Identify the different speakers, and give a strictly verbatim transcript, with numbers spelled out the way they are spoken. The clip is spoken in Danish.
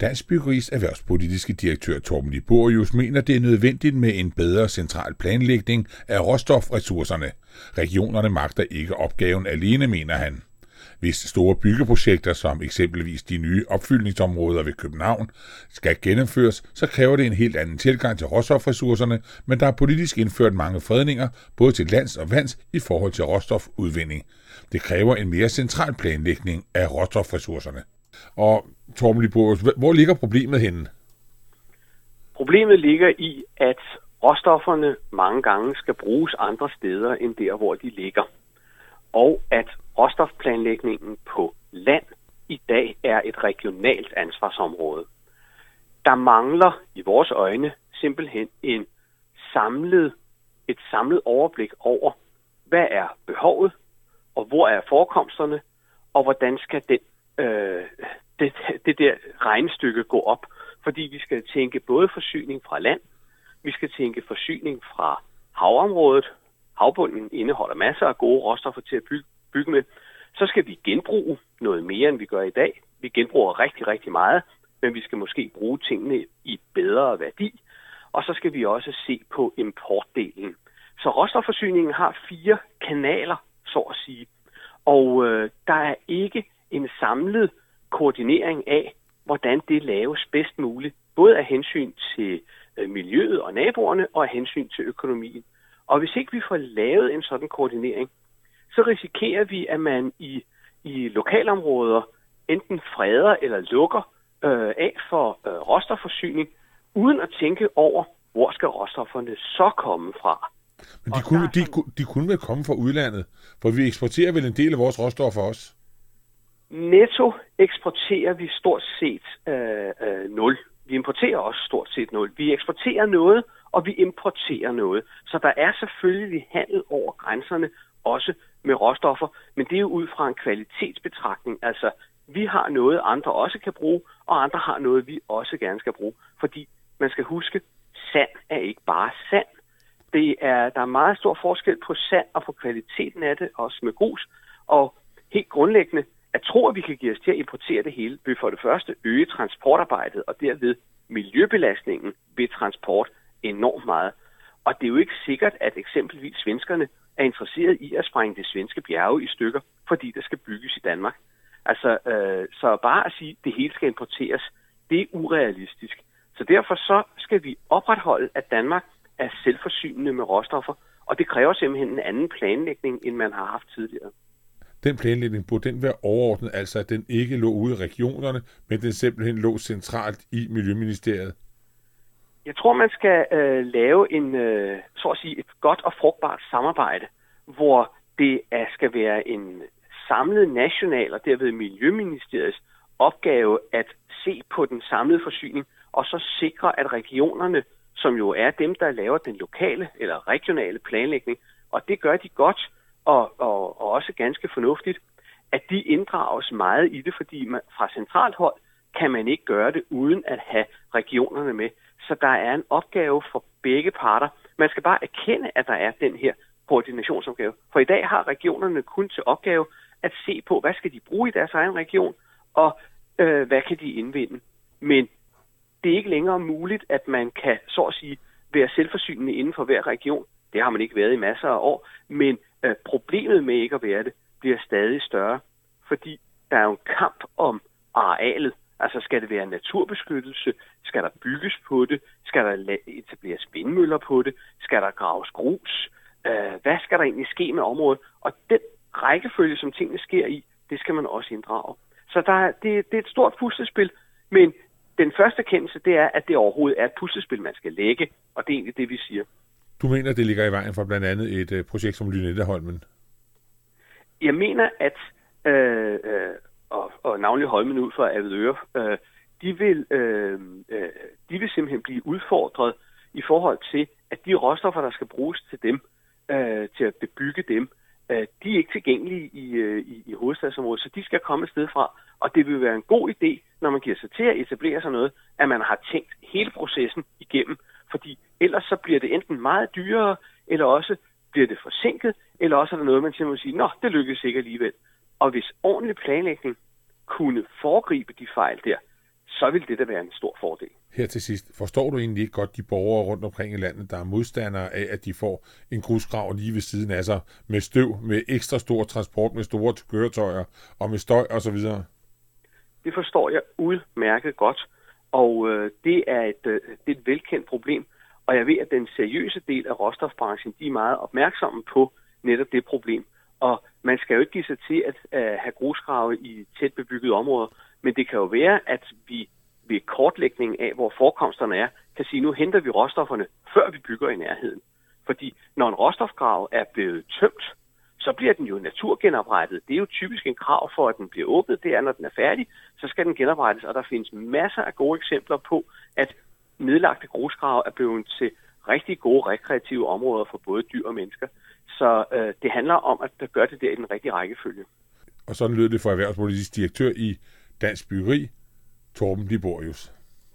Speaker 1: Dansk Byggeris erhvervspolitiske direktør Torben Liborius mener, det er nødvendigt med en bedre central planlægning af råstofressourcerne. Regionerne magter ikke opgaven alene, mener han. Hvis store byggeprojekter, som eksempelvis de nye opfyldningsområder ved København, skal gennemføres, så kræver det en helt anden tilgang til råstofressourcerne, men der er politisk indført mange fredninger, både til lands og vands, i forhold til råstofudvinding. Det kræver en mere central planlægning af råstofressourcerne. Og Torben Liborius, hvor ligger problemet henne?
Speaker 2: Problemet ligger i, at råstofferne mange gange skal bruges andre steder end der, hvor de ligger. Og at råstofplanlægningen på land i dag er et regionalt ansvarsområde. Der mangler i vores øjne simpelthen en samlet, et samlet overblik over, hvad er behovet, og hvor er forekomsterne, og hvordan skal den, øh, det, det der regnestykke gå op. Fordi vi skal tænke både forsyning fra land, vi skal tænke forsyning fra havområdet. Havbunden indeholder masser af gode råstoffer til at bygge, bygge med. Så skal vi genbruge noget mere, end vi gør i dag. Vi genbruger rigtig, rigtig meget, men vi skal måske bruge tingene i bedre værdi. Og så skal vi også se på importdelen. Så råstofforsyningen har fire kanaler, så at sige. Og øh, der er ikke en samlet koordinering af, hvordan det laves bedst muligt. Både af hensyn til øh, miljøet og naboerne, og af hensyn til økonomien. Og hvis ikke vi får lavet en sådan koordinering, så risikerer vi, at man i, i lokalområder enten freder eller lukker øh, af for øh, råstofforsyning, uden at tænke over, hvor skal råstofferne så komme fra.
Speaker 1: Men de kunne, de, de kunne vel komme fra udlandet, for vi eksporterer vel en del af vores råstoffer også?
Speaker 2: Netto eksporterer vi stort set øh, øh, nul. Vi importerer også stort set nul. Vi eksporterer noget, og vi importerer noget. Så der er selvfølgelig handel over grænserne, også med råstoffer, men det er jo ud fra en kvalitetsbetragtning. Altså, vi har noget, andre også kan bruge, og andre har noget, vi også gerne skal bruge. Fordi man skal huske, sand er ikke bare sand. Det er, der er meget stor forskel på sand og på kvaliteten af det, også med grus. Og helt grundlæggende, at tro, at vi kan give os til at importere det hele, vil for det første øge transportarbejdet, og derved miljøbelastningen ved transport enormt meget. Og det er jo ikke sikkert, at eksempelvis svenskerne er interesseret i at sprænge det svenske bjerge i stykker, fordi det skal bygges i Danmark. Altså, øh, så bare at sige, at det hele skal importeres, det er urealistisk. Så derfor så skal vi opretholde, at Danmark er selvforsynende med råstoffer, og det kræver simpelthen en anden planlægning, end man har haft tidligere.
Speaker 1: Den planlægning burde den være overordnet, altså at den ikke lå ude i regionerne, men den simpelthen lå centralt i Miljøministeriet?
Speaker 2: Jeg tror, man skal øh, lave en, øh, så at sige, et godt og frugtbart samarbejde, hvor det er, skal være en samlet national og derved Miljøministeriets opgave at se på den samlede forsyning, og så sikre, at regionerne, som jo er dem, der laver den lokale eller regionale planlægning, og det gør de godt og, og, og også ganske fornuftigt, at de inddrages meget i det, fordi man, fra centralt hold kan man ikke gøre det uden at have regionerne med. Så der er en opgave for begge parter. Man skal bare erkende, at der er den her koordinationsopgave. For i dag har regionerne kun til opgave at se på, hvad skal de bruge i deres egen region, og øh, hvad kan de indvinde. Men det er ikke længere muligt, at man kan, så at sige, være selvforsynende inden for hver region. Det har man ikke været i masser af år, men øh, problemet med ikke at være det, bliver stadig større, fordi der er jo en kamp om arealet. Altså, skal det være naturbeskyttelse? Skal der bygges på det? Skal der etableres vindmøller på det? Skal der graves grus? Øh, hvad skal der egentlig ske med området? Og den rækkefølge, som tingene sker i, det skal man også inddrage. Så der er, det, det er et stort puslespil, men den første erkendelse, det er, at det overhovedet er et puslespil, man skal lægge, og det er egentlig det, vi siger.
Speaker 1: Du mener, det ligger i vejen for blandt andet et uh, projekt som Lynetteholmen?
Speaker 2: Jeg mener, at øh, øh, og, og navnlig Holmen ud fra Avedøre, øh, de, vil, øh, øh, de vil simpelthen blive udfordret i forhold til, at de råstoffer, der skal bruges til dem, øh, til at bebygge dem, øh, de er ikke tilgængelige i, øh, i, i hovedstadsområdet, så de skal komme et sted fra. Og det vil være en god idé, når man giver sig til at etablere sig noget, at man har tænkt hele processen igennem, fordi ellers så bliver det enten meget dyrere, eller også bliver det forsinket, eller også er der noget, man simpelthen siger, nå, det lykkedes ikke alligevel. Og hvis ordentlig planlægning kunne foregribe de fejl der, så vil det da være en stor fordel.
Speaker 1: Her til sidst, forstår du egentlig ikke godt de borgere rundt omkring i landet, der er modstandere af, at de får en grusgrav lige ved siden af sig, med støv, med ekstra stor transport, med store køretøjer og med støj osv.?
Speaker 2: Det forstår jeg udmærket godt, og øh, det, er et, øh, det er et velkendt problem, og jeg ved, at den seriøse del af råstofbranchen, de er meget opmærksomme på netop det problem. Og man skal jo ikke give sig til at uh, have grusgrave i tæt bebyggede områder, men det kan jo være, at vi ved kortlægning af, hvor forekomsterne er, kan sige, nu henter vi råstofferne, før vi bygger i nærheden. Fordi når en råstofgrav er blevet tømt, så bliver den jo naturgenoprettet. Det er jo typisk en krav for, at den bliver åbnet. Det er, når den er færdig, så skal den genoprettes. Og der findes masser af gode eksempler på, at nedlagte grusgrave er blevet til rigtig gode rekreative områder for både dyr og mennesker. Så øh, det handler om, at der gør det der i den rigtige rækkefølge.
Speaker 1: Og sådan lød det for erhvervspolitisk direktør i Dansk Byggeri, Torben Liborius.